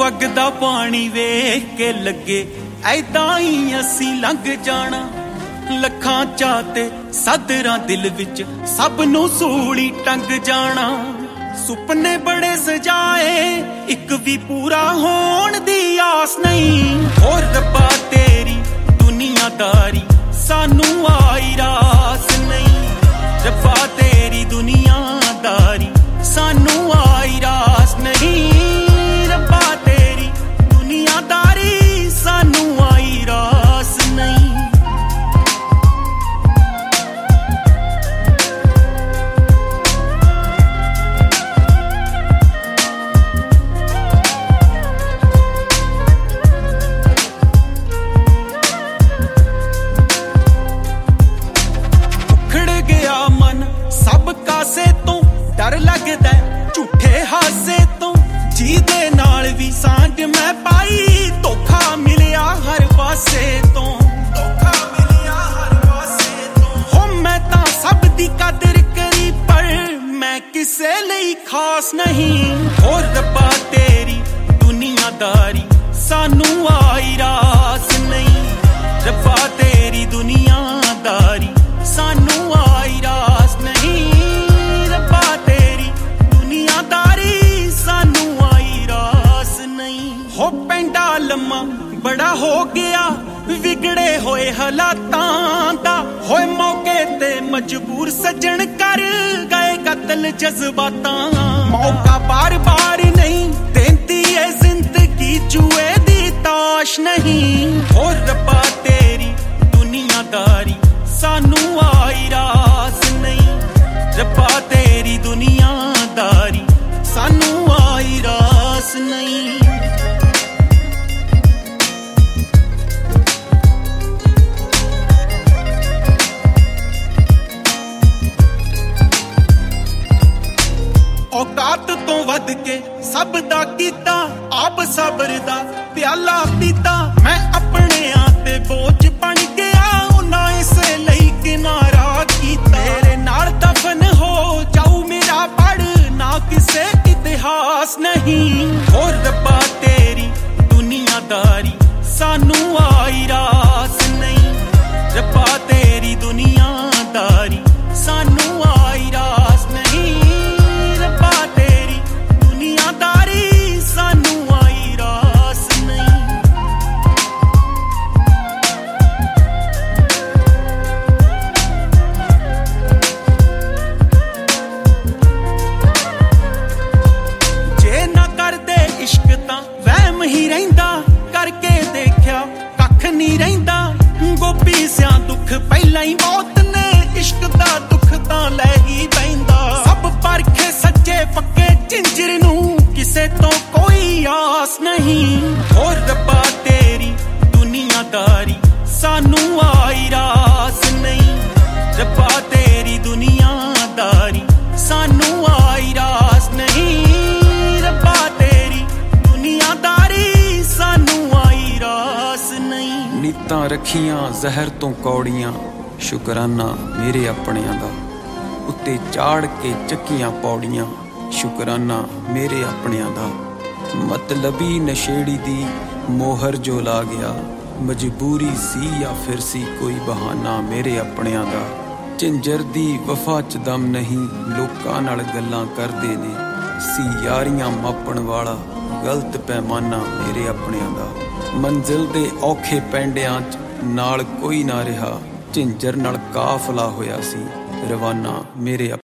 ਵਗਦਾ ਪਾਣੀ ਵੇਖ ਕੇ ਲੱਗੇ ਐਦਾਂ ਹੀ ਅਸੀਂ ਲੰਘ ਜਾਣਾ। ਲੱਖਾਂ ਚਾਹ ਤੇ ਸਾਦਰਾਂ ਦਿਲ ਵਿੱਚ ਸਭ ਨੂੰ ਸੂਲੀ ਟੰਗ ਜਾਣਾ। ਸੁਪਨੇ ਬੜੇ ਸਜਾਏ ਇੱਕ ਵੀ ਪੂਰਾ ਹੋਣ ਦੀ ਆਸ ਨਹੀਂ। ਹੋਰ ਰੱਬਾ ਤੇਰੀ ਦੁਨੀਆਦਾਰੀ ਸਾਨੂੰ ਆਈ ਰਾਸ ਨਹੀਂ। ਰੱਬਾ ਤੇਰੀ ਦੁਨੀਆਦਾਰੀ ਸਾਨੂੰ ਆਈ ਰਾਸ ਨਹੀਂ। ਰੱਬਾ ਤੇਰੀ ਦੁਨੀਆਦਾਰੀ ਸਾਨੂੰ ਆਈ ਰਾਸ ਨਹੀਂ। ਸਭ ਕਾਸੇ ਤੋਂ ਡਰ ਲੱਗਦਾ ਝੂਠੇ ਹਾਸੇ ਤੋਂ। ਜਿਹਦੇ ਨਾਲ ਵੀ ਸਾਂਝ ਮੈਂ ਪਾਈ ਧੋਖਾ ਮਿਲਿਆ ਹਰ ਪਾਸੇ ਤੋਂ। ਧੋਖਾ ਮਿਲਿਆ ਹਰ ਪਾਸੇ ਤੋਂ। ਹੋ ਮੈਂ ਤਾਂ ਸਭ ਦੀ ਕਦਰ ਕਰੀ ਪਰ ਮੈਂ ਕਿਸੇ ਲਈ ਖਾਸ ਨਹੀਂ। ਹੋਰ ਰੱਬਾ ਤੇਰੀ ਦੁਨੀਆਦਾਰੀ ਸਾਨੂੰ ਆਈ ਰਾਸ ਨਹੀਂ। ਰੱਬਾ ਤੇਰੀ ਦੁਨੀਆਦਾਰੀ ਸਾਨੂੰ ਆਈ ਰਾਸ ਨਹੀਂ। ਰੱਬਾ ਤੇਰੀ ਦੁਨੀਆਦਾਰੀ ਸਾਨੂੰ ਆਈ ਰਾਸ ਨਹੀਂ। ਹੋ ਪੈਂਡਾ ਲੰਮਾ ਬੜਾ ਹੋ ਗਿਆ ਵਿਗੜੇ ਹੋਏ ਹਾਲਾਤਾਂ ਦਾ। ਹੋਏ ਮੌਕੇ ਤੇ ਮਜਬੂਰ ਸੱਜਣ ਕਰ ਗਏ ਕਤਲ ਜਜ਼ਬਾਤਾਂ। ਮੌਕਾ ਬਾਰ-ਬਾਰ ਨਹੀਂ ਦੇਂਦੀ ਏ ਜ਼ਿੰਦਗੀ ਜੂਏ ਦੀ ਤਾਸ਼ ਨਹੀਂ। ਹੋਰ ਰੱਬਾ ਤੇਰੀ ਦੁਨੀਆਦਾਰੀ ਸਾਨੂੰ ਆਈ ਰਾਸ ਨਹੀਂ। ਰੱਬਾ ਤੇਰੀ ਦੁਨੀਆਦਾਰੀ ਸਾਨੂੰ ਆਈ ਰਾਸ ਨਹੀਂ। ਔਕਾਤ ਤੋਂ ਵੱਧ ਕੇ ਸਭ ਦਾ ਕੀਤਾ ਆਪ ਸਬਰ ਦਾ ਪਿਆਲਾ ਪੀਤਾ। ਮੈਂ ਆਪਣਿਆਂ ਤੇ ਬੋਝ ਬਣ ਗਿਆ ਉਹਨਾਂ ਇਸੇ ਲਈ ਕਿਨਾਰਾ ਕੀਤਾ। ਤੇਰੇ ਨਾਲ ਦਫਨ ਹੋ ਜਾਊ ਮੇਰਾ ਪੜ ਨਾ ਕਿਸੇ ਇਤਿਹਾਸ ਨਹੀਂ। ਹੋਰ ਰੱਬਾ ਤੇਰੀ ਦੁਨੀਆਦਾਰੀ ਸਾਨੂੰ ਆਈ ਰਾਸ ਨਹੀਂ। ਰੱਬਾ ਤੇਰੀ ਦੁਨੀਆਦਾਰੀ ਸਾਨੂੰ ਆਈ ਰਾਸ ਨਹੀਂ। ਰੱਬਾ ਤੇਰੀ ਦੁਨੀਆਦਾਰੀ ਸਾਨੂੰ ਆਈ ਰਾਸ ਨਹੀਂ। ਜੇ ਨਾ ਕਰਦੇ ਇਸ਼ਕ ਤਾਂ ਵਹਿਮ ਹੀ ਰਹਿੰਦਾ। ਕਰਕੇ ਦੇਖਿਆ ਕੱਖ ਨਹੀਂ ਰਹਿੰਦਾ। ਗੋਪੀ ਸਿਆਂ ਦੁੱਖ ਪਹਿਲਾਂ ਹੀ ਮੌਤ ਨੇ ਇਸ਼ਕ ਦਾ ਦੁੱਖ ਤਾਂ ਲੈ ਹੀ ਪੈਂਦਾ। ਸਭ ਪਰਖੇ ਸੱਚੇ ਪੱਕੇ ਝਿੰਜਰ ਨੂੰ ਕਿਸੇ ਤੋਂ ਕੋਈ ਆਸ ਨਹੀਂ। ਹੋਰ ਰੱਬਾ ਤੇਰੀ ਦੁਨੀਆਦਾਰੀ ਸਾਨੂੰ ਆਈ ਰਾਸ ਨਹੀਂ। ਰੱਬਾ ਤੇਰੀ ਦੁਨੀਆਦਾਰੀ ਸਾਨੂੰ ਆਈ ਰਾਸ ਨਹੀਂ। ਰੱਬਾ ਤੇਰੀ ਦੁਨੀਆਦਾਰੀ ਸਾਨੂੰ ਆਈ ਰਾਸ ਨਹੀਂ। ਨੀਤਾਂ ਰੱਖੀਆਂ ਜ਼ਹਿਰ ਤੋਂ ਕੌੜੀਆਂ ਸ਼ੁਕਰਾਨਾ ਮੇਰੇ ਆਪਣਿਆਂ ਦਾ। ਉੱਤੇ ਚਾੜ ਕੇ ਚੱਕੀਆਂ ਪੌੜੀਆਂ ਸ਼ੁਕਰਾਨਾ ਮੇਰੇ ਆਪਣਿਆਂ ਦਾ। ਮਤਲਬੀ ਨਸ਼ੇੜੀ ਦੀ ਮੋਹਰ ਜੋ ਲਾ ਗਿਆ ਮਜਬੂਰੀ ਸੀ ਜਾਂ ਫਿਰ ਸੀ ਕੋਈ ਬਹਾਨਾ ਮੇਰੇ ਆਪਣਿਆਂ ਦਾ। ਝਿੰਜਰ ਦੀ ਵਫਾ ਚ ਦਮ ਨਹੀਂ ਲੋਕਾਂ ਨਾਲ ਗੱਲਾਂ ਕਰਦੇ ਨੇ। ਸੀ ਯਾਰੀਆਂ ਮਾਪਣ ਵਾਲਾ ਗਲਤ ਪੈਮਾਨਾ ਮੇਰੇ ਆਪਣਿਆਂ ਦਾ। ਮੰਜ਼ਿਲ ਦੇ ਔਖੇ ਪੈਂਡਿਆਂ ਚ ਨਾਲ ਕੋਈ ਨਾ ਰਿਹਾ। ਝਿੰਜਰ ਨਾਲ ਕਾਫਲਾ ਹੋਇਆ ਸੀ ਰਵਾਨਾ ਮੇਰੇ